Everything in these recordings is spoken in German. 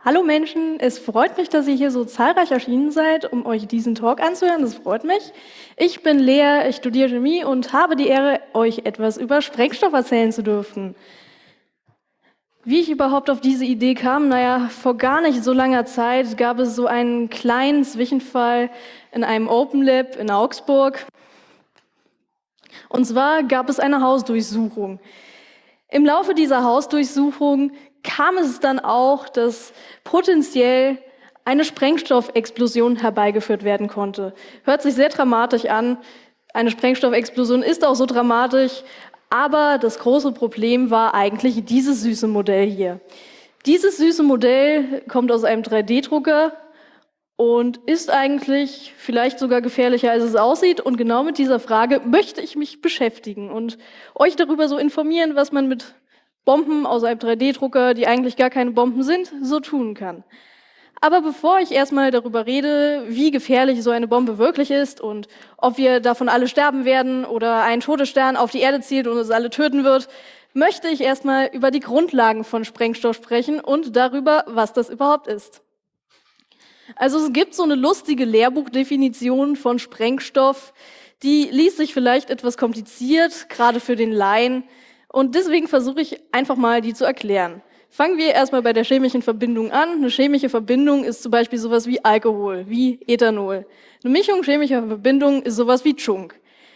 Hallo Menschen, es freut mich, dass ihr hier so zahlreich erschienen seid, um euch diesen Talk anzuhören. Das freut mich. Ich bin Lea, ich studiere Chemie und habe die Ehre, euch etwas über Sprengstoff erzählen zu dürfen. Wie ich überhaupt auf diese Idee kam? Naja, vor gar nicht so langer Zeit gab es so einen kleinen Zwischenfall in einem Open Lab in Augsburg. Und zwar gab es eine Hausdurchsuchung. Im Laufe dieser Hausdurchsuchung kam es dann auch, dass potenziell eine Sprengstoffexplosion herbeigeführt werden konnte. Hört sich sehr dramatisch an. Eine Sprengstoffexplosion ist auch so dramatisch, aber das große Problem war eigentlich dieses süße Modell hier. Dieses süße Modell kommt aus einem 3D-Drucker und ist eigentlich vielleicht sogar gefährlicher, als es aussieht. Und genau mit dieser Frage möchte ich mich beschäftigen und euch darüber so informieren, was man mit Bomben aus einem 3D-Drucker, die eigentlich gar keine Bomben sind, so tun kann. Aber bevor ich erstmal darüber rede, wie gefährlich so eine Bombe wirklich ist und ob wir davon alle sterben werden oder ein Todesstern auf die Erde zielt und uns alle töten wird, möchte ich erstmal über die Grundlagen von Sprengstoff sprechen und darüber, was das überhaupt ist. Also es gibt so eine lustige Lehrbuchdefinition von Sprengstoff, die liest sich vielleicht etwas kompliziert, gerade für den Laien, und deswegen versuche ich einfach mal, die zu erklären. Fangen wir erstmal bei der chemischen Verbindung an. Eine chemische Verbindung ist zum Beispiel sowas wie Alkohol, wie Ethanol. Eine Mischung chemischer Verbindungen ist sowas wie Chunk.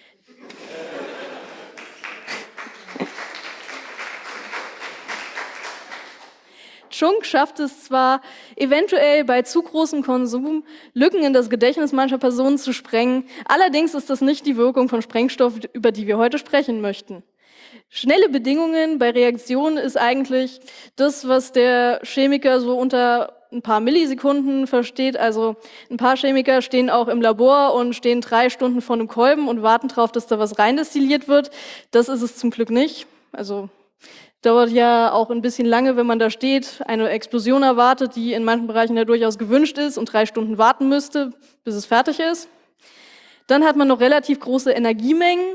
Chunk schafft es zwar eventuell bei zu großem Konsum, Lücken in das Gedächtnis mancher Personen zu sprengen, allerdings ist das nicht die Wirkung von Sprengstoff, über die wir heute sprechen möchten. Schnelle Bedingungen bei Reaktionen ist eigentlich das, was der Chemiker so unter ein paar Millisekunden versteht. Also ein paar Chemiker stehen auch im Labor und stehen 3 Stunden vor einem Kolben und warten darauf, dass da was reindestilliert wird. Das ist es zum Glück nicht. Also dauert ja auch ein bisschen lange, wenn man da steht, eine Explosion erwartet, die in manchen Bereichen ja durchaus gewünscht ist und 3 Stunden warten müsste, bis es fertig ist. Dann hat man noch relativ große Energiemengen.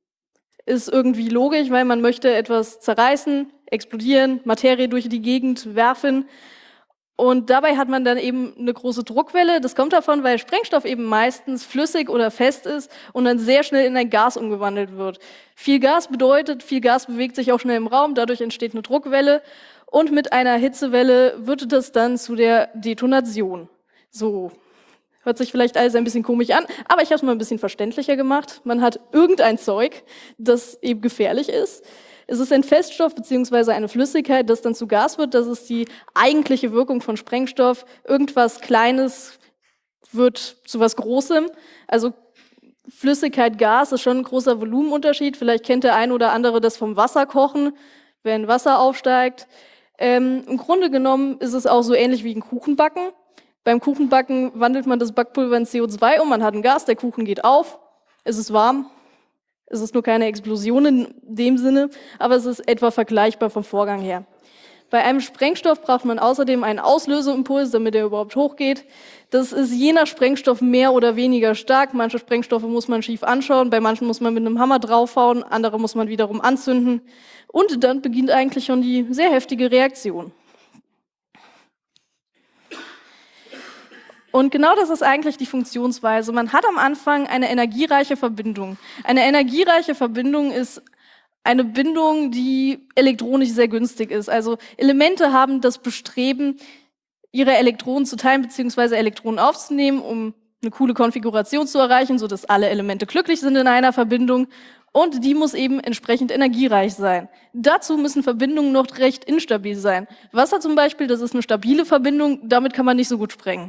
Ist irgendwie logisch, weil man möchte etwas zerreißen, explodieren, Materie durch die Gegend werfen. Und dabei hat man dann eben eine große Druckwelle. Das kommt davon, weil Sprengstoff eben meistens flüssig oder fest ist und dann sehr schnell in ein Gas umgewandelt wird. Viel Gas bedeutet, viel Gas bewegt sich auch schnell im Raum, dadurch entsteht eine Druckwelle und mit einer Hitzewelle wird das dann zu der Detonation. So. Hört sich vielleicht alles ein bisschen komisch an, aber ich habe es mal ein bisschen verständlicher gemacht. Man hat irgendein Zeug, das eben gefährlich ist. Es ist ein Feststoff bzw. eine Flüssigkeit, das dann zu Gas wird. Das ist die eigentliche Wirkung von Sprengstoff. Irgendwas Kleines wird zu was Großem. Also Flüssigkeit, Gas ist schon ein großer Volumenunterschied. Vielleicht kennt der ein oder andere das vom Wasserkochen, wenn Wasser aufsteigt. Im Grunde genommen ist es auch so ähnlich wie ein Kuchenbacken. Beim Kuchenbacken wandelt man das Backpulver in CO2 um, man hat ein Gas, der Kuchen geht auf, es ist warm, es ist nur keine Explosion in dem Sinne, aber es ist etwa vergleichbar vom Vorgang her. Bei einem Sprengstoff braucht man außerdem einen Auslöseimpuls, damit er überhaupt hochgeht. Das ist je nach Sprengstoff mehr oder weniger stark. Manche Sprengstoffe muss man schief anschauen, bei manchen muss man mit einem Hammer draufhauen, andere muss man wiederum anzünden. Und dann beginnt eigentlich schon die sehr heftige Reaktion. Und genau das ist eigentlich die Funktionsweise. Man hat am Anfang eine energiereiche Verbindung. Eine energiereiche Verbindung ist eine Bindung, die elektronisch sehr günstig ist. Also Elemente haben das Bestreben, ihre Elektronen zu teilen bzw. Elektronen aufzunehmen, um eine coole Konfiguration zu erreichen, sodass alle Elemente glücklich sind in einer Verbindung. Und die muss eben entsprechend energiereich sein. Dazu müssen Verbindungen noch recht instabil sein. Wasser zum Beispiel, das ist eine stabile Verbindung, damit kann man nicht so gut sprengen.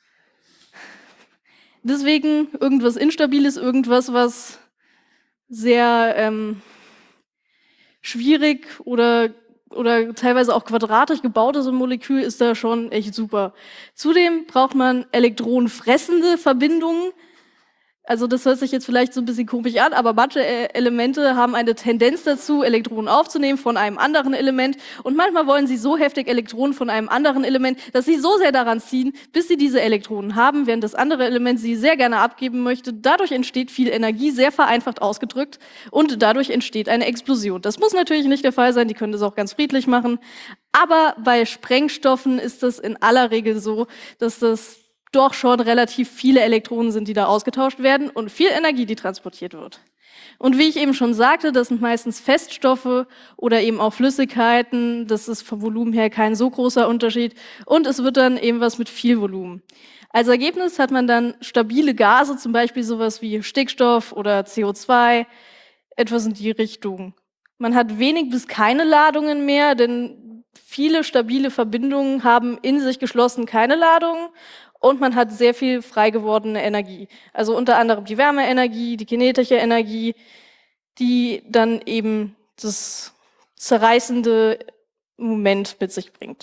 Deswegen irgendwas Instabiles, irgendwas, was sehr schwierig oder teilweise auch quadratisch gebaut ist, ein Molekül, ist da schon echt super. Zudem braucht man elektronenfressende Verbindungen. Also das hört sich jetzt vielleicht so ein bisschen komisch an, aber manche Elemente haben eine Tendenz dazu, Elektronen aufzunehmen von einem anderen Element. Und manchmal wollen sie so heftig Elektronen von einem anderen Element, dass sie so sehr daran ziehen, bis sie diese Elektronen haben, während das andere Element sie sehr gerne abgeben möchte. Dadurch entsteht viel Energie, sehr vereinfacht ausgedrückt, und dadurch entsteht eine Explosion. Das muss natürlich nicht der Fall sein, die können das auch ganz friedlich machen. Aber bei Sprengstoffen ist es in aller Regel so, dass das doch schon relativ viele Elektronen sind, die da ausgetauscht werden und viel Energie, die transportiert wird. Und wie ich eben schon sagte, das sind meistens Feststoffe oder eben auch Flüssigkeiten. Das ist vom Volumen her kein so großer Unterschied. Und es wird dann eben was mit viel Volumen. Als Ergebnis hat man dann stabile Gase, zum Beispiel sowas wie Stickstoff oder CO2, etwas in die Richtung. Man hat wenig bis keine Ladungen mehr, denn viele stabile Verbindungen haben in sich geschlossen keine Ladungen. Und man hat sehr viel frei gewordene Energie. Also unter anderem die Wärmeenergie, die kinetische Energie, die dann eben das zerreißende Moment mit sich bringt.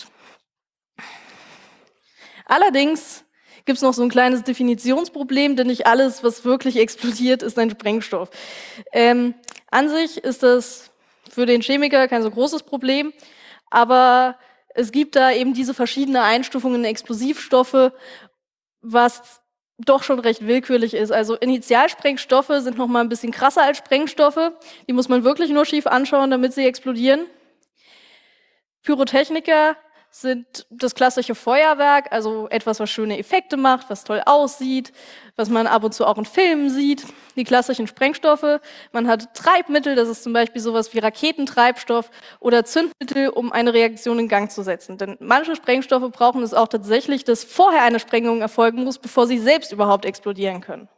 Allerdings gibt es noch so ein kleines Definitionsproblem, denn nicht alles, was wirklich explodiert, ist ein Sprengstoff. An sich ist das für den Chemiker kein so großes Problem, aber es gibt da eben diese verschiedenen Einstufungen in Explosivstoffe, was doch schon recht willkürlich ist. Also Initialsprengstoffe sind noch mal ein bisschen krasser als Sprengstoffe. Die muss man wirklich nur schief anschauen, damit sie explodieren. Pyrotechniker sind das klassische Feuerwerk, also etwas, was schöne Effekte macht, was toll aussieht, was man ab und zu auch in Filmen sieht. Die klassischen Sprengstoffe, man hat Treibmittel, das ist zum Beispiel sowas wie Raketentreibstoff oder Zündmittel, um eine Reaktion in Gang zu setzen. Denn manche Sprengstoffe brauchen es auch tatsächlich, dass vorher eine Sprengung erfolgen muss, bevor sie selbst überhaupt explodieren können.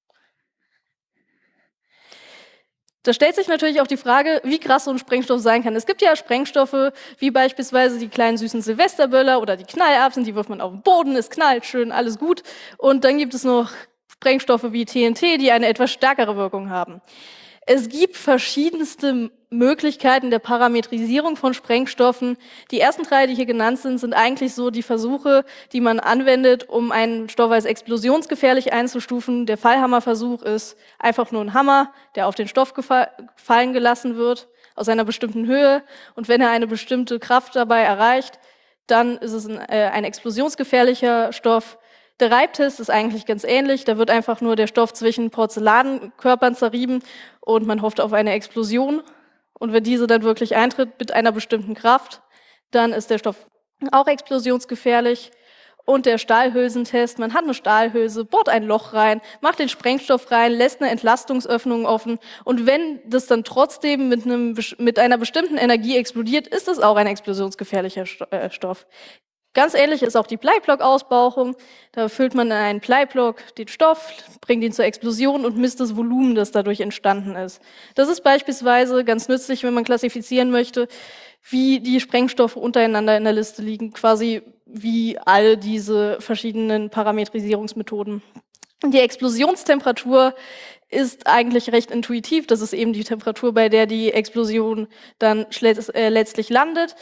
Da stellt sich natürlich auch die Frage, wie krass so ein Sprengstoff sein kann. Es gibt ja Sprengstoffe, wie beispielsweise die kleinen süßen Silvesterböller oder die Knallerbsen, die wirft man auf den Boden, es knallt schön, alles gut. Und dann gibt es noch Sprengstoffe wie TNT, die eine etwas stärkere Wirkung haben. Es gibt verschiedenste Möglichkeiten der Parametrisierung von Sprengstoffen. Die ersten drei, die hier genannt sind, sind eigentlich so die Versuche, die man anwendet, um einen Stoff als explosionsgefährlich einzustufen. Der Fallhammerversuch ist einfach nur ein Hammer, der auf den Stoff fallen gelassen wird, aus einer bestimmten Höhe. Und wenn er eine bestimmte Kraft dabei erreicht, dann ist es ein explosionsgefährlicher Stoff. Der Reibtest ist eigentlich ganz ähnlich. Da wird einfach nur der Stoff zwischen Porzellankörpern zerrieben und man hofft auf eine Explosion. Und wenn diese dann wirklich eintritt mit einer bestimmten Kraft, dann ist der Stoff auch explosionsgefährlich. Und der Stahlhülsentest, man hat eine Stahlhülse, bohrt ein Loch rein, macht den Sprengstoff rein, lässt eine Entlastungsöffnung offen. Und wenn das dann trotzdem mit einer bestimmten Energie explodiert, ist das auch ein explosionsgefährlicher Stoff. Ganz ähnlich ist auch die Bleiblock-Ausbauchung. Da füllt man in einen Bleiblock den Stoff, bringt ihn zur Explosion und misst das Volumen, das dadurch entstanden ist. Das ist beispielsweise ganz nützlich, wenn man klassifizieren möchte, wie die Sprengstoffe untereinander in der Liste liegen, quasi wie all diese verschiedenen Parametrisierungsmethoden. Die Explosionstemperatur ist eigentlich recht intuitiv. Das ist eben die Temperatur, bei der die Explosion dann letztlich landet.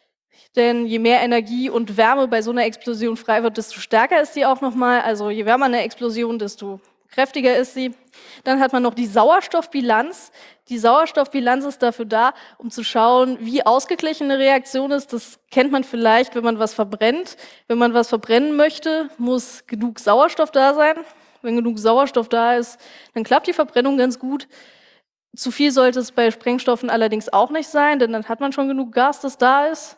Denn je mehr Energie und Wärme bei so einer Explosion frei wird, desto stärker ist sie auch nochmal. Also je wärmer eine Explosion, desto kräftiger ist sie. Dann hat man noch die Sauerstoffbilanz. Die Sauerstoffbilanz ist dafür da, um zu schauen, wie ausgeglichen eine Reaktion ist. Das kennt man vielleicht, wenn man was verbrennt. Wenn man was verbrennen möchte, muss genug Sauerstoff da sein. Wenn genug Sauerstoff da ist, dann klappt die Verbrennung ganz gut. Zu viel sollte es bei Sprengstoffen allerdings auch nicht sein, denn dann hat man schon genug Gas, das da ist.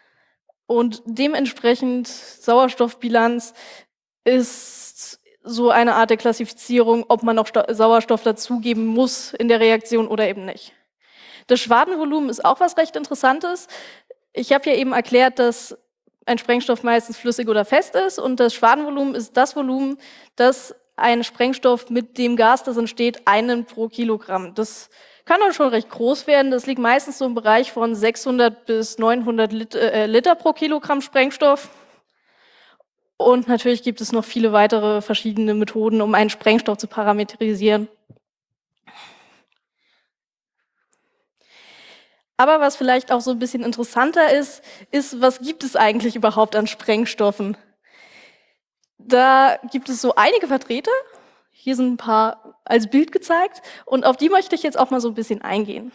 Und dementsprechend Sauerstoffbilanz ist so eine Art der Klassifizierung, ob man noch Sauerstoff dazugeben muss in der Reaktion oder eben nicht. Das Schwadenvolumen ist auch was recht Interessantes. Ich habe ja eben erklärt, dass ein Sprengstoff meistens flüssig oder fest ist und das Schwadenvolumen ist das Volumen, das ein Sprengstoff mit dem Gas, das entsteht, einen pro Kilogramm. Das kann dann schon recht groß werden. Das liegt meistens so im Bereich von 600 bis 900 Liter pro Kilogramm Sprengstoff. Und natürlich gibt es noch viele weitere verschiedene Methoden, um einen Sprengstoff zu parametrisieren. Aber was vielleicht auch so ein bisschen interessanter ist, was gibt es eigentlich überhaupt an Sprengstoffen? Da gibt es so einige Vertreter. Hier sind ein paar als Bild gezeigt und auf die möchte ich jetzt auch mal so ein bisschen eingehen.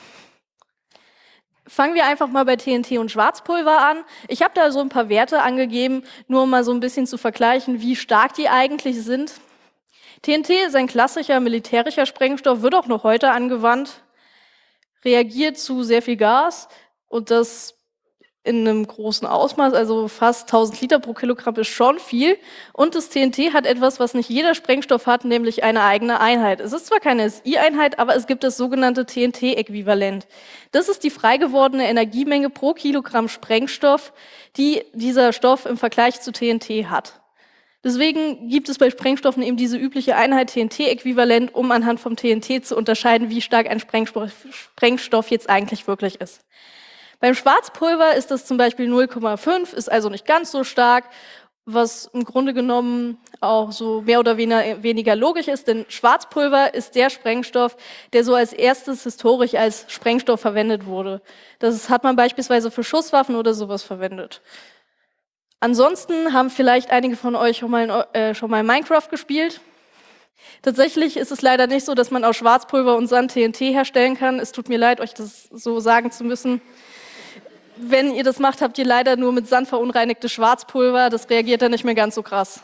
Fangen wir einfach mal bei TNT und Schwarzpulver an. Ich habe da so ein paar Werte angegeben, nur um mal so ein bisschen zu vergleichen, wie stark die eigentlich sind. TNT ist ein klassischer militärischer Sprengstoff, wird auch noch heute angewandt, reagiert zu sehr viel Gas und das in einem großen Ausmaß, also fast 1000 Liter pro Kilogramm ist schon viel. Und das TNT hat etwas, was nicht jeder Sprengstoff hat, nämlich eine eigene Einheit. Es ist zwar keine SI-Einheit, aber es gibt das sogenannte TNT-Äquivalent. Das ist die frei gewordene Energiemenge pro Kilogramm Sprengstoff, die dieser Stoff im Vergleich zu TNT hat. Deswegen gibt es bei Sprengstoffen eben diese übliche Einheit TNT-Äquivalent, um anhand vom TNT zu unterscheiden, wie stark ein Sprengstoff jetzt eigentlich wirklich ist. Beim Schwarzpulver ist das zum Beispiel 0,5, ist also nicht ganz so stark, was im Grunde genommen auch so mehr oder weniger logisch ist, denn Schwarzpulver ist der Sprengstoff, der so als erstes historisch als Sprengstoff verwendet wurde. Das hat man beispielsweise für Schusswaffen oder sowas verwendet. Ansonsten haben vielleicht einige von euch schon mal Minecraft gespielt. Tatsächlich ist es leider nicht so, dass man aus Schwarzpulver und Sand TNT herstellen kann. Es tut mir leid, euch das so sagen zu müssen. Wenn ihr das macht, habt ihr leider nur mit Sand verunreinigtes Schwarzpulver. Das reagiert dann nicht mehr ganz so krass.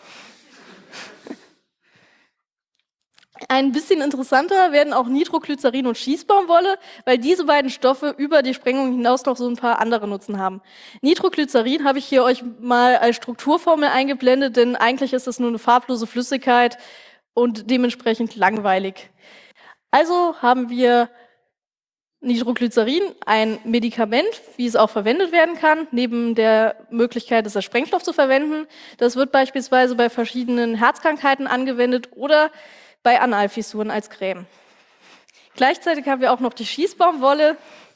Ein bisschen interessanter werden auch Nitroglycerin und Schießbaumwolle, weil diese beiden Stoffe über die Sprengung hinaus noch so ein paar andere Nutzen haben. Nitroglycerin habe ich hier euch mal als Strukturformel eingeblendet, denn eigentlich ist es nur eine farblose Flüssigkeit und dementsprechend langweilig. Also haben wir Nitroglycerin, ein Medikament, wie es auch verwendet werden kann, neben der Möglichkeit, es als Sprengstoff zu verwenden. Das wird beispielsweise bei verschiedenen Herzkrankheiten angewendet oder bei Analfissuren als Creme. Gleichzeitig haben wir auch noch die Schießbaumwolle.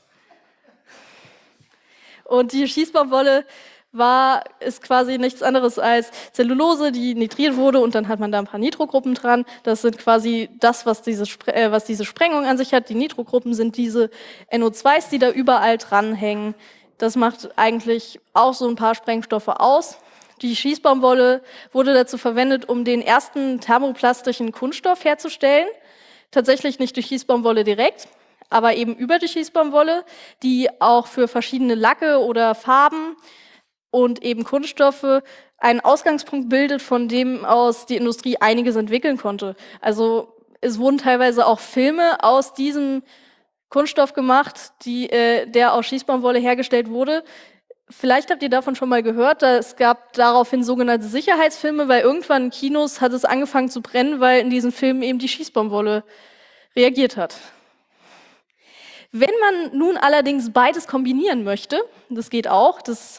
Und die Schießbaumwolle ist quasi nichts anderes als Zellulose, die nitriert wurde und dann hat man da ein paar Nitrogruppen dran. Das sind quasi das, was diese Sprengung an sich hat. Die Nitrogruppen sind diese NO2s, die da überall dranhängen. Das macht eigentlich auch so ein paar Sprengstoffe aus. Die Schießbaumwolle wurde dazu verwendet, um den ersten thermoplastischen Kunststoff herzustellen. Tatsächlich nicht durch Schießbaumwolle direkt, aber eben über die Schießbaumwolle, die auch für verschiedene Lacke oder Farben und eben Kunststoffe einen Ausgangspunkt bildet, von dem aus die Industrie einiges entwickeln konnte. Also es wurden teilweise auch Filme aus diesem Kunststoff gemacht, der aus Schießbaumwolle hergestellt wurde. Vielleicht habt ihr davon schon mal gehört, es gab daraufhin sogenannte Sicherheitsfilme, weil irgendwann in Kinos hat es angefangen zu brennen, weil in diesen Filmen eben die Schießbaumwolle reagiert hat. Wenn man nun allerdings beides kombinieren möchte, das geht auch, das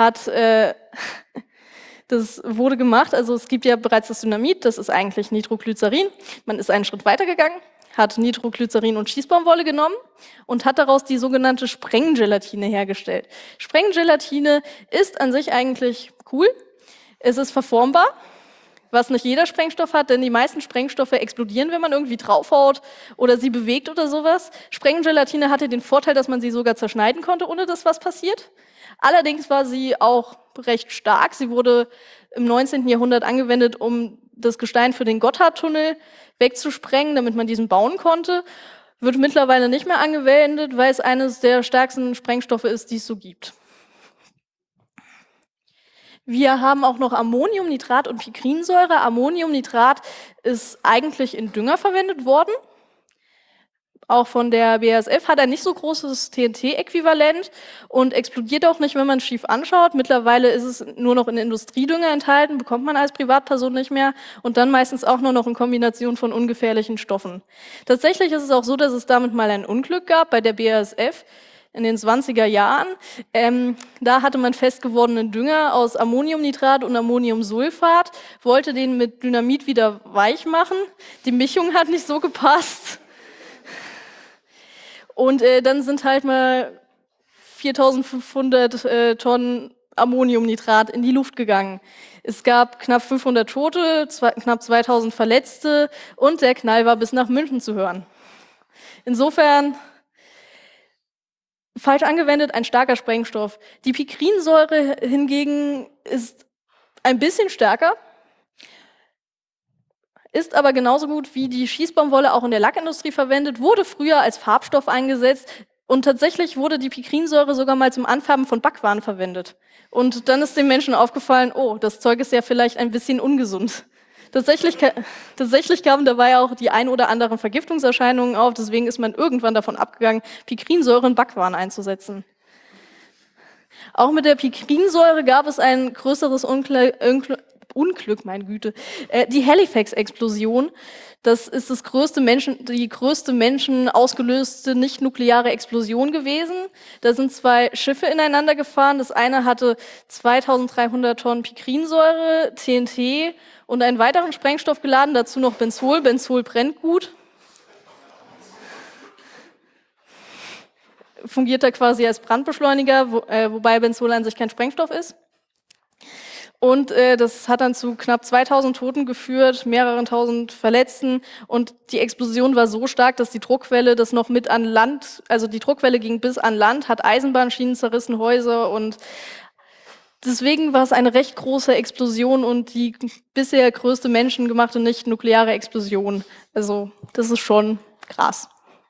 wurde gemacht, also es gibt ja bereits das Dynamit, das ist eigentlich Nitroglycerin. Man ist einen Schritt weitergegangen, hat Nitroglycerin und Schießbaumwolle genommen und hat daraus die sogenannte Sprenggelatine hergestellt. Sprenggelatine ist an sich eigentlich cool, es ist verformbar, was nicht jeder Sprengstoff hat, denn die meisten Sprengstoffe explodieren, wenn man irgendwie draufhaut oder sie bewegt oder sowas. Sprenggelatine hatte den Vorteil, dass man sie sogar zerschneiden konnte, ohne dass was passiert. Allerdings war sie auch recht stark. Sie wurde im 19. Jahrhundert angewendet, um das Gestein für den Gotthardtunnel wegzusprengen, damit man diesen bauen konnte. Wird mittlerweile nicht mehr angewendet, weil es eines der stärksten Sprengstoffe ist, die es so gibt. Wir haben auch noch Ammoniumnitrat und Pikrinsäure. Ammoniumnitrat ist eigentlich in Dünger verwendet worden. Auch von der BASF hat ein nicht so großes TNT-Äquivalent und explodiert auch nicht, wenn man es schief anschaut. Mittlerweile ist es nur noch in Industriedünger enthalten, bekommt man als Privatperson nicht mehr und dann meistens auch nur noch in Kombination von ungefährlichen Stoffen. Tatsächlich ist es auch so, dass es damit mal ein Unglück gab bei der BASF in den 20er Jahren. Da hatte man festgewordenen Dünger aus Ammoniumnitrat und Ammoniumsulfat, wollte den mit Dynamit wieder weich machen. Die Mischung hat nicht so gepasst. Und dann sind halt mal 4.500 Tonnen Ammoniumnitrat in die Luft gegangen. Es gab knapp 500 Tote, knapp 2.000 Verletzte und der Knall war bis nach München zu hören. Insofern falsch angewendet, ein starker Sprengstoff. Die Pikrinsäure hingegen ist ein bisschen stärker. ist aber genauso gut wie die Schießbaumwolle auch in der Lackindustrie verwendet, wurde früher als Farbstoff eingesetzt und tatsächlich wurde die Pikrinsäure sogar mal zum Anfärben von Backwaren verwendet. Und dann ist den Menschen aufgefallen, oh, das Zeug ist ja vielleicht ein bisschen ungesund. Tatsächlich kamen dabei auch die ein oder anderen Vergiftungserscheinungen auf, deswegen ist man irgendwann davon abgegangen, Pikrinsäure in Backwaren einzusetzen. Auch mit der Pikrinsäure gab es ein größeres Unglück, meine Güte. Die Halifax-Explosion, das ist die größte Menschen ausgelöste nicht-nukleare Explosion gewesen. Da sind zwei Schiffe ineinander gefahren. Das eine hatte 2300 Tonnen Pikrinsäure, TNT und einen weiteren Sprengstoff geladen, dazu noch Benzol. Benzol brennt gut. Fungiert da quasi als Brandbeschleuniger, wobei Benzol an sich kein Sprengstoff ist. Und das hat dann zu knapp 2000 Toten geführt, mehreren tausend Verletzten. Und die Explosion war so stark, dass die Druckwelle das noch mit an Land, also die Druckwelle ging bis an Land, hat Eisenbahnschienen zerrissen, Häuser und deswegen war es eine recht große Explosion und die bisher größte menschengemachte nicht-nukleare Explosion. Also das ist schon krass.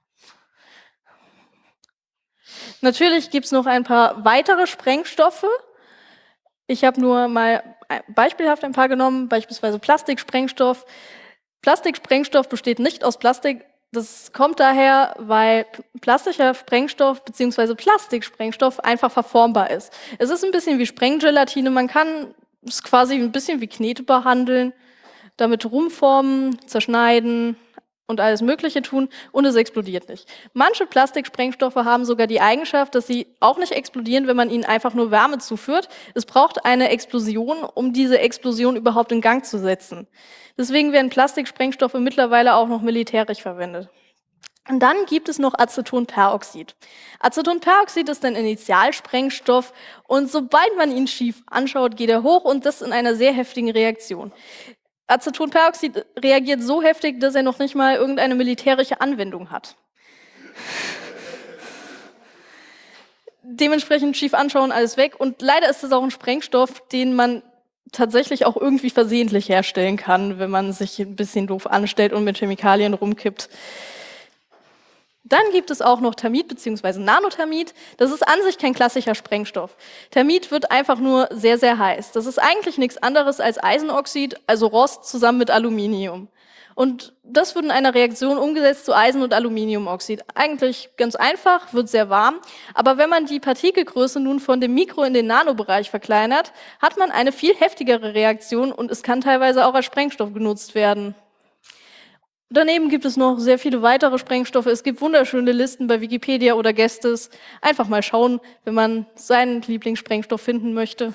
Natürlich gibt es noch ein paar weitere Sprengstoffe. Ich habe nur mal beispielhaft ein paar genommen, beispielsweise Plastiksprengstoff. Plastiksprengstoff besteht nicht aus Plastik. Das kommt daher, weil plastischer Sprengstoff bzw. Plastiksprengstoff einfach verformbar ist. Es ist ein bisschen wie Sprenggelatine. Man kann es quasi ein bisschen wie Knete behandeln, damit rumformen, zerschneiden und alles Mögliche tun und es explodiert nicht. Manche Plastiksprengstoffe haben sogar die Eigenschaft, dass sie auch nicht explodieren, wenn man ihnen einfach nur Wärme zuführt. Es braucht eine Explosion, um diese Explosion überhaupt in Gang zu setzen. Deswegen werden Plastiksprengstoffe mittlerweile auch noch militärisch verwendet. Und dann gibt es noch Acetonperoxid. Acetonperoxid ist ein Initialsprengstoff und sobald man ihn schief anschaut, geht er hoch und das in einer sehr heftigen Reaktion. Acetonperoxid reagiert so heftig, dass er noch nicht mal irgendeine militärische Anwendung hat. Dementsprechend schief anschauen, alles weg. Und leider ist es auch ein Sprengstoff, den man tatsächlich auch irgendwie versehentlich herstellen kann, wenn man sich ein bisschen doof anstellt und mit Chemikalien rumkippt. Dann gibt es auch noch Thermit bzw. Nanothermit. Das ist an sich kein klassischer Sprengstoff. Thermit wird einfach nur sehr, sehr heiß. Das ist eigentlich nichts anderes als Eisenoxid, also Rost, zusammen mit Aluminium. Und das wird in einer Reaktion umgesetzt zu Eisen- und Aluminiumoxid. Eigentlich ganz einfach, wird sehr warm. Aber wenn man die Partikelgröße nun von dem Mikro- in den Nanobereich verkleinert, hat man eine viel heftigere Reaktion und es kann teilweise auch als Sprengstoff genutzt werden. Daneben gibt es noch sehr viele weitere Sprengstoffe. Es gibt wunderschöne Listen bei Wikipedia oder Gestes. Einfach mal schauen, wenn man seinen Lieblingssprengstoff finden möchte.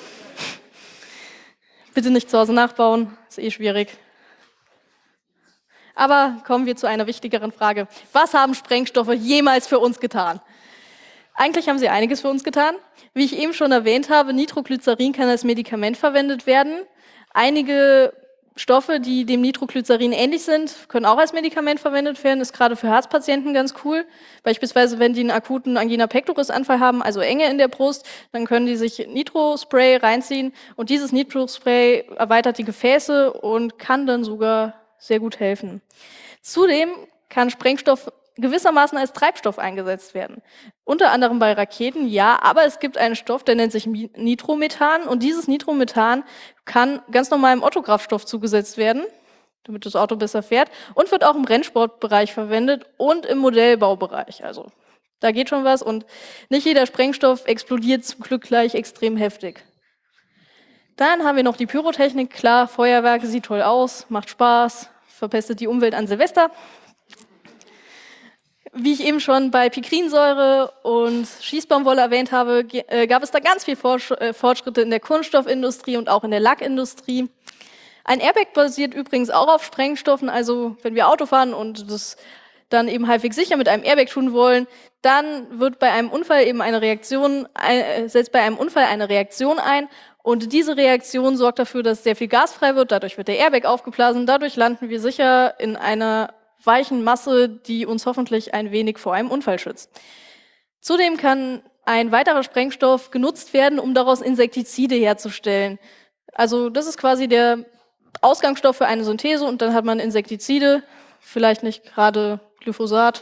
Bitte nicht zu Hause nachbauen, ist eh schwierig. Aber kommen wir zu einer wichtigeren Frage. Was haben Sprengstoffe jemals für uns getan? Eigentlich haben sie einiges für uns getan. Wie ich eben schon erwähnt habe, Nitroglycerin kann als Medikament verwendet werden. Einige Stoffe, die dem Nitroglycerin ähnlich sind, können auch als Medikament verwendet werden, ist gerade für Herzpatienten ganz cool. Beispielsweise, wenn die einen akuten Angina pectoris-Anfall haben, also Enge in der Brust, dann können die sich Nitrospray reinziehen und dieses Nitrospray erweitert die Gefäße und kann dann sogar sehr gut helfen. Zudem kann Sprengstoff gewissermaßen als Treibstoff eingesetzt werden. Unter anderem bei Raketen, ja, aber es gibt einen Stoff, der nennt sich Nitromethan und dieses Nitromethan kann ganz normal im Autokraftstoff zugesetzt werden, damit das Auto besser fährt und wird auch im Rennsportbereich verwendet und im Modellbaubereich. Also da geht schon was und nicht jeder Sprengstoff explodiert zum Glück gleich extrem heftig. Dann haben wir noch die Pyrotechnik. Klar, Feuerwerke, sieht toll aus, macht Spaß, verpestet die Umwelt an Silvester. Wie ich eben schon bei Pikrinsäure und Schießbaumwolle erwähnt habe, gab es da ganz viel Fortschritte in der Kunststoffindustrie und auch in der Lackindustrie. Ein Airbag basiert übrigens auch auf Sprengstoffen, also wenn wir Auto fahren und das dann eben halbwegs sicher mit einem Airbag tun wollen, dann wird bei einem Unfall eben setzt bei einem Unfall eine Reaktion ein und diese Reaktion sorgt dafür, dass sehr viel Gas frei wird, dadurch wird der Airbag aufgeblasen, dadurch landen wir sicher in einer weichen Masse, die uns hoffentlich ein wenig vor einem Unfall schützt. Zudem kann ein weiterer Sprengstoff genutzt werden, um daraus Insektizide herzustellen. Also das ist quasi der Ausgangsstoff für eine Synthese und dann hat man Insektizide, vielleicht nicht gerade Glyphosat.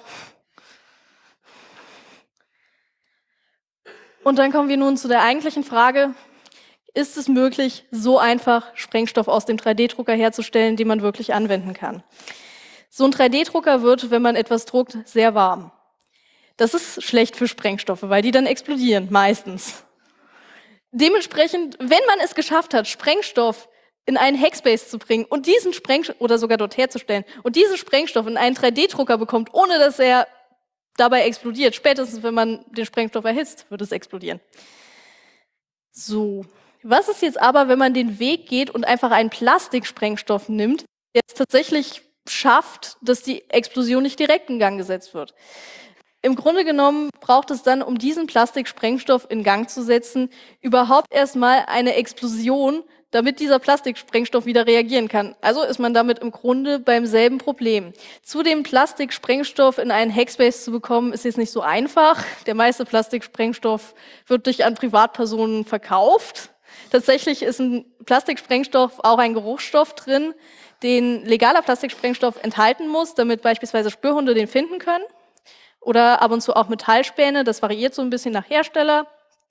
Und dann kommen wir nun zu der eigentlichen Frage, ist es möglich, so einfach Sprengstoff aus dem 3D-Drucker herzustellen, den man wirklich anwenden kann? So ein 3D-Drucker wird, wenn man etwas druckt, sehr warm. Das ist schlecht für Sprengstoffe, weil die dann explodieren, meistens. Dementsprechend, wenn man es geschafft hat, Sprengstoff in einen Hackspace zu bringen und diesen Sprengstoff, oder sogar dort herzustellen, und diesen Sprengstoff in einen 3D-Drucker bekommt, ohne dass er dabei explodiert, spätestens wenn man den Sprengstoff erhitzt, wird es explodieren. So, was ist jetzt aber, wenn man den Weg geht und einfach einen Plastiksprengstoff nimmt, der es tatsächlich schafft, dass die Explosion nicht direkt in Gang gesetzt wird? Im Grunde genommen braucht es dann, um diesen Plastiksprengstoff in Gang zu setzen, überhaupt erstmal eine Explosion, damit dieser Plastiksprengstoff wieder reagieren kann. Also ist man damit im Grunde beim selben Problem. Zudem Plastiksprengstoff in einen Hackspace zu bekommen, ist jetzt nicht so einfach. Der meiste Plastiksprengstoff wird durch an Privatpersonen verkauft. Tatsächlich ist ein Plastiksprengstoff auch ein Geruchsstoff drin, den legaler Plastiksprengstoff enthalten muss, damit beispielsweise Spürhunde den finden können. Oder ab und zu auch Metallspäne, das variiert so ein bisschen nach Hersteller.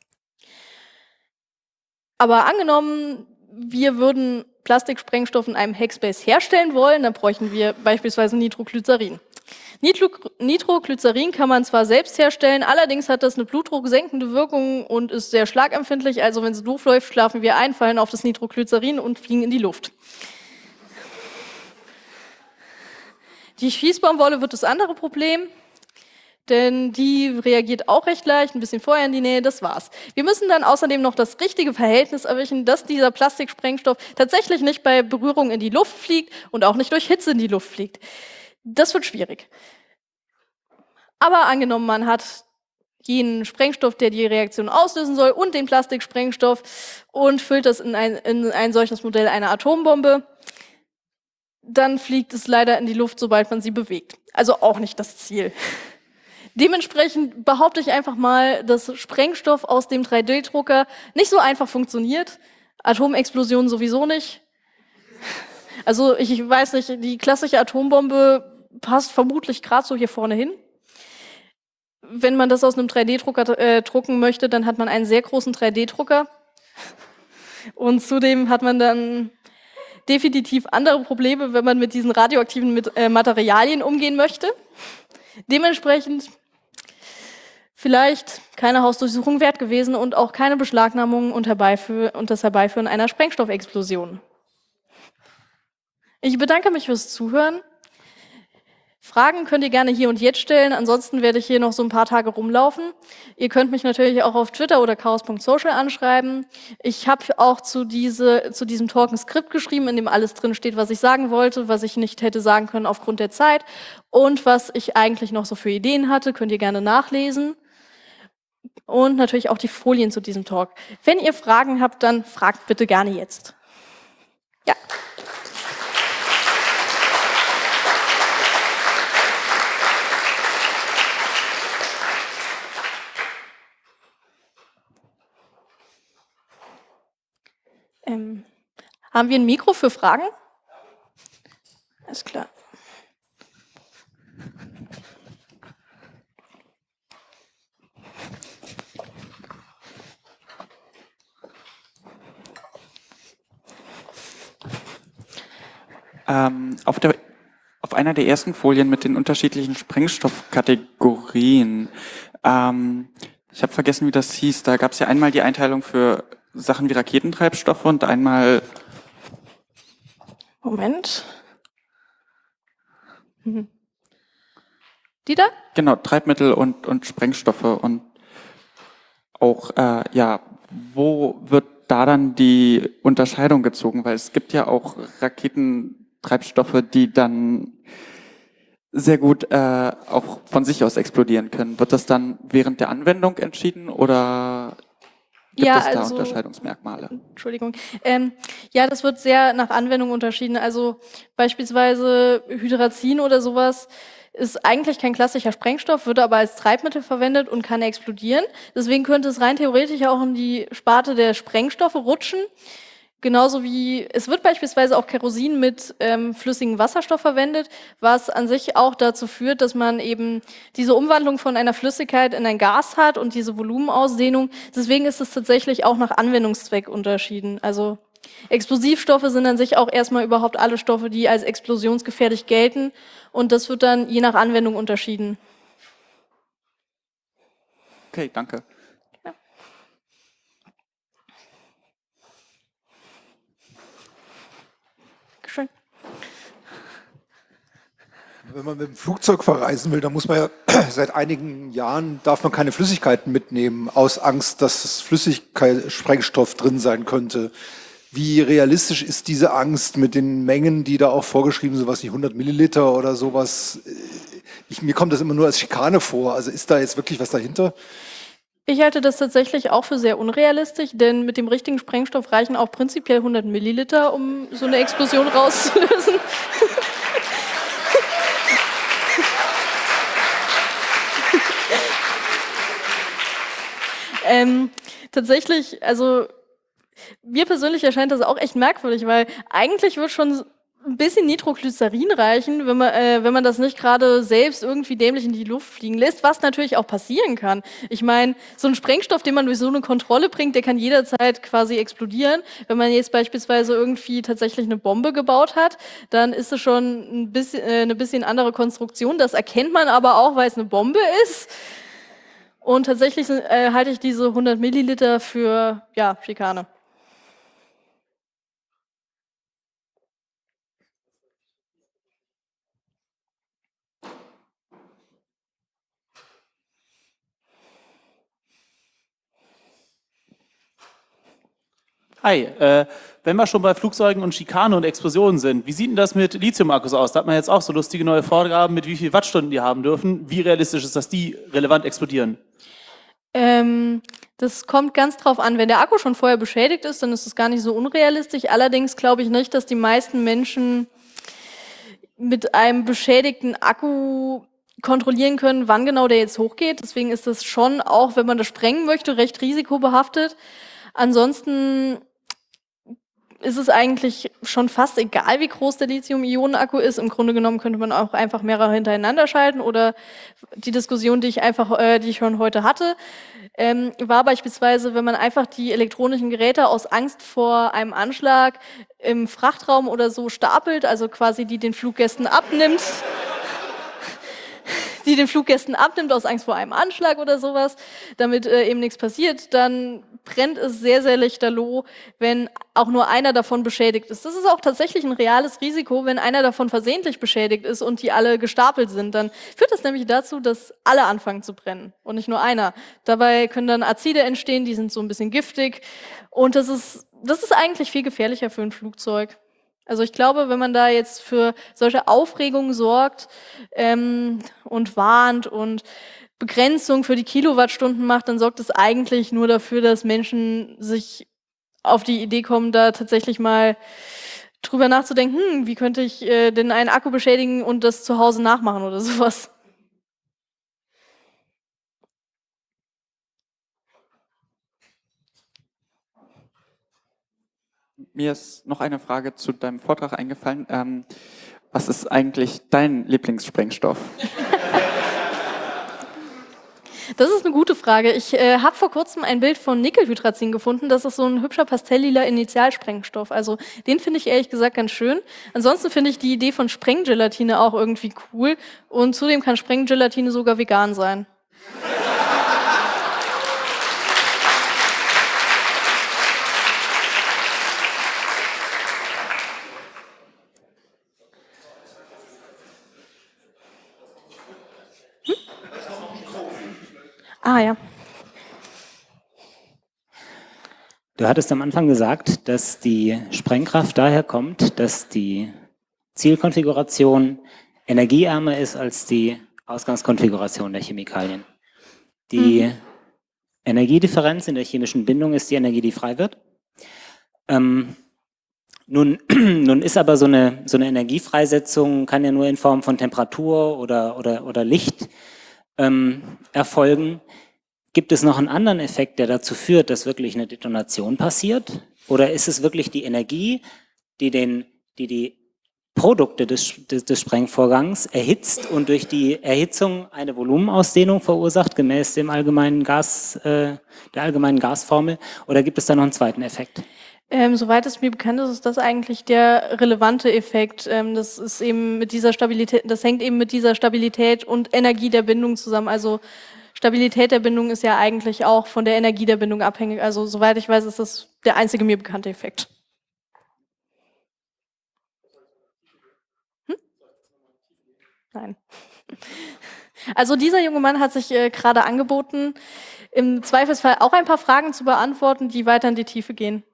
Aber angenommen, wir würden Plastiksprengstoff in einem Hackspace herstellen wollen, dann bräuchten wir beispielsweise Nitroglycerin. Nitroglycerin kann man zwar selbst herstellen, allerdings hat das eine blutdrucksenkende Wirkung und ist sehr schlagempfindlich. Also wenn es doof läuft, schlafen wir ein, fallen auf das Nitroglycerin und fliegen in die Luft. Die Schießbaumwolle wird das andere Problem. Denn die reagiert auch recht leicht, ein bisschen vorher in die Nähe, das war's. Wir müssen dann außerdem noch das richtige Verhältnis erwischen, dass dieser Plastiksprengstoff tatsächlich nicht bei Berührung in die Luft fliegt und auch nicht durch Hitze in die Luft fliegt. Das wird schwierig. Aber angenommen, man hat jenen Sprengstoff, der die Reaktion auslösen soll, und den Plastiksprengstoff und füllt das in ein solches Modell einer Atombombe, dann fliegt es leider in die Luft, sobald man sie bewegt. Also auch nicht das Ziel. Dementsprechend behaupte ich einfach mal, dass Sprengstoff aus dem 3D-Drucker nicht so einfach funktioniert. Atomexplosionen sowieso nicht. Also ich weiß nicht, die klassische Atombombe passt vermutlich gerade so hier vorne hin. Wenn man das aus einem 3D-Drucker drucken möchte, dann hat man einen sehr großen 3D-Drucker. Und zudem hat man dann definitiv andere Probleme, wenn man mit diesen radioaktiven Materialien umgehen möchte. Dementsprechend vielleicht keine Hausdurchsuchung wert gewesen und auch keine Beschlagnahmung und das Herbeiführen einer Sprengstoffexplosion. Ich bedanke mich fürs Zuhören. Fragen könnt ihr gerne hier und jetzt stellen, ansonsten werde ich hier noch so ein paar Tage rumlaufen. Ihr könnt mich natürlich auch auf Twitter oder chaos.social anschreiben. Ich habe auch zu diesem Talk ein Skript geschrieben, in dem alles drin steht, was ich sagen wollte, was ich nicht hätte sagen können aufgrund der Zeit und was ich eigentlich noch so für Ideen hatte, könnt ihr gerne nachlesen. Und natürlich auch die Folien zu diesem Talk. Wenn ihr Fragen habt, dann fragt bitte gerne jetzt. Ja. Haben wir ein Mikro für Fragen? Alles klar. Auf einer der ersten Folien mit den unterschiedlichen Sprengstoffkategorien, ich habe vergessen, wie das hieß, da gab es ja einmal die Einteilung für Sachen wie Raketentreibstoffe und einmal... Moment. Die da? Genau, Treibmittel und Sprengstoffe und auch, wo wird da dann die Unterscheidung gezogen? Weil es gibt ja auch Raketentreibstoffe, die dann sehr gut auch von sich aus explodieren können. Wird das dann während der Anwendung entschieden oder gibt es da Unterscheidungsmerkmale? Entschuldigung. Ja, das wird sehr nach Anwendung unterschieden. Also beispielsweise Hydrazin oder sowas ist eigentlich kein klassischer Sprengstoff, wird aber als Treibmittel verwendet und kann explodieren. Deswegen könnte es rein theoretisch auch in die Sparte der Sprengstoffe rutschen. Genauso wie, es wird beispielsweise auch Kerosin mit flüssigem Wasserstoff verwendet, was an sich auch dazu führt, dass man eben diese Umwandlung von einer Flüssigkeit in ein Gas hat und diese Volumenausdehnung. Deswegen ist es tatsächlich auch nach Anwendungszweck unterschieden. Also Explosivstoffe sind an sich auch erstmal überhaupt alle Stoffe, die als explosionsgefährlich gelten, und das wird dann je nach Anwendung unterschieden. Okay, danke. Ja. Schön. Wenn man mit dem Flugzeug verreisen will, dann muss man ja seit einigen Jahren, darf man keine Flüssigkeiten mitnehmen, aus Angst, dass es Flüssigkeitssprengstoff drin sein könnte. Wie realistisch ist diese Angst mit den Mengen, die da auch vorgeschrieben sind, was nicht 100 Milliliter oder sowas? Mir kommt das immer nur als Schikane vor. Also ist da jetzt wirklich was dahinter? Ich halte das tatsächlich auch für sehr unrealistisch, denn mit dem richtigen Sprengstoff reichen auch prinzipiell 100 Milliliter, um so eine Explosion rauszulösen. Tatsächlich, also mir persönlich erscheint das auch echt merkwürdig, weil eigentlich wird schon ein bisschen Nitroglycerin reichen, wenn man das nicht gerade selbst irgendwie dämlich in die Luft fliegen lässt, was natürlich auch passieren kann. Ich meine, so ein Sprengstoff, den man durch so eine Kontrolle bringt, der kann jederzeit quasi explodieren. Wenn man jetzt beispielsweise irgendwie tatsächlich eine Bombe gebaut hat, dann ist es schon eine bisschen andere Konstruktion. Das erkennt man aber auch, weil es eine Bombe ist. Und tatsächlich halte ich diese 100 Milliliter für, ja, Schikane. Hi, wenn wir schon bei Flugzeugen und Schikane und Explosionen sind, wie sieht denn das mit Lithium-Akkus aus? Da hat man jetzt auch so lustige neue Vorgaben, mit wie viel Wattstunden die haben dürfen. Wie realistisch ist, dass die relevant explodieren? Das kommt ganz drauf an. Wenn der Akku schon vorher beschädigt ist, dann ist es gar nicht so unrealistisch. Allerdings glaube ich nicht, dass die meisten Menschen mit einem beschädigten Akku kontrollieren können, wann genau der jetzt hochgeht. Deswegen ist das schon, auch wenn man das sprengen möchte, recht risikobehaftet. Ansonsten ist es eigentlich schon fast egal, wie groß der Lithium-Ionen-Akku ist. Im Grunde genommen könnte man auch einfach mehrere hintereinander schalten, oder die Diskussion, die ich schon heute hatte, war beispielsweise, wenn man einfach die elektronischen Geräte aus Angst vor einem Anschlag im Frachtraum oder so stapelt, also quasi die den Fluggästen abnimmt, aus Angst vor einem Anschlag oder sowas, damit eben nichts passiert, dann brennt es sehr, sehr lichterloh, wenn auch nur einer davon beschädigt ist. Das ist auch tatsächlich ein reales Risiko, wenn einer davon versehentlich beschädigt ist und die alle gestapelt sind. Dann führt das nämlich dazu, dass alle anfangen zu brennen und nicht nur einer. Dabei können dann Azide entstehen, die sind so ein bisschen giftig, und das ist eigentlich viel gefährlicher für ein Flugzeug. Also ich glaube, wenn man da jetzt für solche Aufregungen sorgt und warnt und Begrenzung für die Kilowattstunden macht, dann sorgt es eigentlich nur dafür, dass Menschen sich auf die Idee kommen, da tatsächlich mal drüber nachzudenken, wie könnte ich denn einen Akku beschädigen und das zu Hause nachmachen oder sowas. Mir ist noch eine Frage zu deinem Vortrag eingefallen. Was ist eigentlich dein Lieblingssprengstoff? Das ist eine gute Frage. Ich habe vor kurzem ein Bild von Nickelhydrazin gefunden. Das ist so ein hübscher pastelllila Initialsprengstoff. Also den finde ich ehrlich gesagt ganz schön. Ansonsten finde ich die Idee von Sprenggelatine auch irgendwie cool. Und zudem kann Sprenggelatine sogar vegan sein. Ah ja. Du hattest am Anfang gesagt, dass die Sprengkraft daher kommt, dass die Zielkonfiguration energieärmer ist als die Ausgangskonfiguration der Chemikalien. Die Energiedifferenz in der chemischen Bindung ist die Energie, die frei wird. Nun ist aber so eine Energiefreisetzung kann ja nur in Form von Temperatur oder Licht erfolgen. Gibt es noch einen anderen Effekt, der dazu führt, dass wirklich eine Detonation passiert? Oder ist es wirklich die Energie, die Produkte des Sprengvorgangs erhitzt und durch die Erhitzung eine Volumenausdehnung verursacht, gemäß dem der allgemeinen Gasformel? Oder gibt es da noch einen zweiten Effekt? Soweit es mir bekannt ist, ist das eigentlich der relevante Effekt. Das ist eben mit dieser Stabilität, das hängt eben mit dieser Stabilität und Energie der Bindung zusammen. Also Stabilität der Bindung ist ja eigentlich auch von der Energie der Bindung abhängig. Also soweit ich weiß, ist das der einzige mir bekannte Effekt. Nein. Also dieser junge Mann hat sich gerade angeboten, im Zweifelsfall auch ein paar Fragen zu beantworten, die weiter in die Tiefe gehen.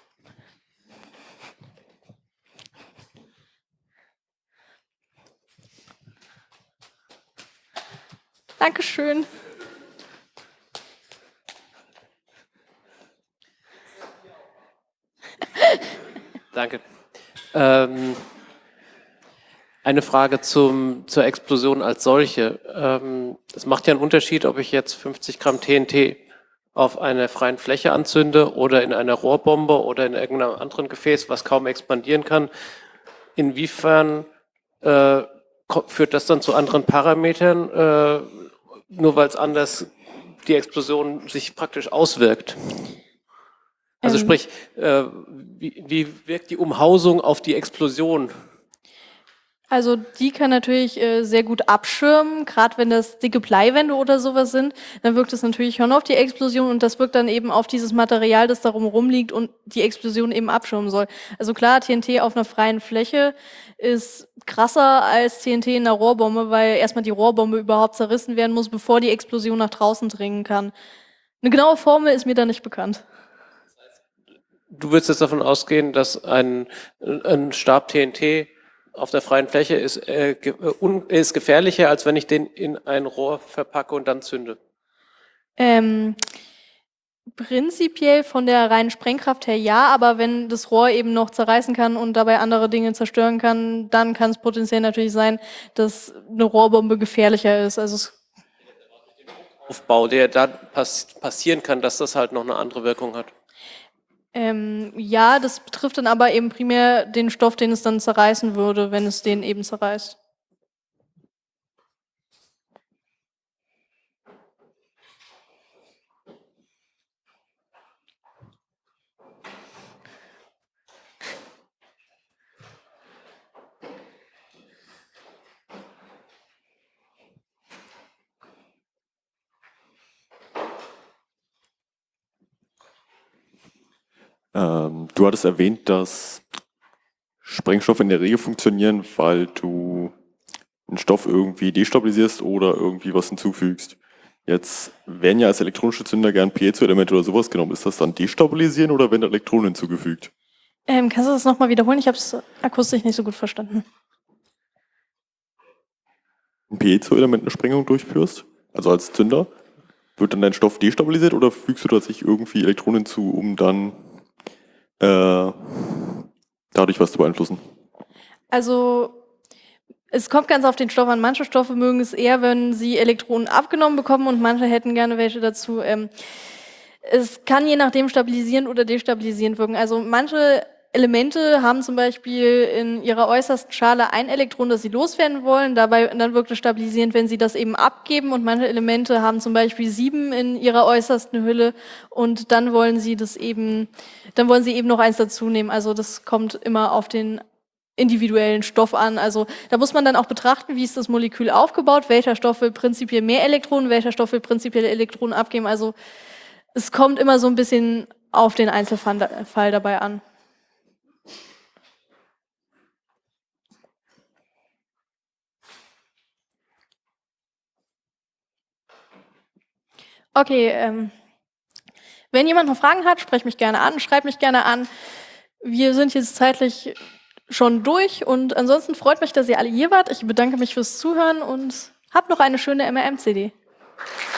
Dankeschön. Danke. Eine Frage zur Explosion als solche. Es macht ja einen Unterschied, ob ich jetzt 50 Gramm TNT auf einer freien Fläche anzünde oder in einer Rohrbombe oder in irgendeinem anderen Gefäß, was kaum expandieren kann. Inwiefern führt das dann zu anderen Parametern, nur weil es anders die Explosion sich praktisch auswirkt? Also sprich, wie wirkt die Umhausung auf die Explosion? Also die kann natürlich sehr gut abschirmen, gerade wenn das dicke Bleiwände oder sowas sind, dann wirkt es natürlich schon auf die Explosion und das wirkt dann eben auf dieses Material, das darum rumliegt und die Explosion eben abschirmen soll. Also klar, TNT auf einer freien Fläche ist krasser als TNT in einer Rohrbombe, weil erstmal die Rohrbombe überhaupt zerrissen werden muss, bevor die Explosion nach draußen dringen kann. Eine genaue Formel ist mir da nicht bekannt. Du würdest jetzt davon ausgehen, dass ein Stab TNT auf der freien Fläche ist gefährlicher, als wenn ich den in ein Rohr verpacke und dann zünde? Prinzipiell von der reinen Sprengkraft her ja, aber wenn das Rohr eben noch zerreißen kann und dabei andere Dinge zerstören kann, dann kann es potenziell natürlich sein, dass eine Rohrbombe gefährlicher ist. Also Aufbau, der da passieren kann, dass das halt noch eine andere Wirkung hat. Ja, das betrifft dann aber eben primär den Stoff, den es dann zerreißen würde, wenn es den eben zerreißt. Du hattest erwähnt, dass Sprengstoffe in der Regel funktionieren, weil du einen Stoff irgendwie destabilisierst oder irgendwie was hinzufügst. Jetzt werden ja als elektronische Zünder gern Piezo-Elemente oder sowas genommen. Ist das dann destabilisieren oder werden Elektronen hinzugefügt? Kannst du das nochmal wiederholen? Ich habe es akustisch nicht so gut verstanden. Ein Piezo-Element eine Sprengung durchführst, also als Zünder, wird dann dein Stoff destabilisiert oder fügst du tatsächlich irgendwie Elektronen hinzu, um dann dadurch was zu beeinflussen? Also es kommt ganz auf den Stoff an. Manche Stoffe mögen es eher, wenn sie Elektronen abgenommen bekommen und manche hätten gerne welche dazu. Es kann je nachdem stabilisierend oder destabilisierend wirken. Also manche Elemente haben zum Beispiel in ihrer äußersten Schale ein Elektron, das sie loswerden wollen. Dann wirkt es stabilisierend, wenn sie das eben abgeben. Und manche Elemente haben zum Beispiel 7 in ihrer äußersten Hülle und dann wollen sie eben noch eins dazu nehmen. Also das kommt immer auf den individuellen Stoff an. Also da muss man dann auch betrachten, wie ist das Molekül aufgebaut, welcher Stoff will prinzipiell mehr Elektronen, welcher Stoff will prinzipiell Elektronen abgeben. Also es kommt immer so ein bisschen auf den Einzelfall dabei an. Okay, wenn jemand noch Fragen hat, sprecht mich gerne an, schreibt mich gerne an. Wir sind jetzt zeitlich schon durch und ansonsten freut mich, dass ihr alle hier wart. Ich bedanke mich fürs Zuhören und habt noch eine schöne MRM-CD.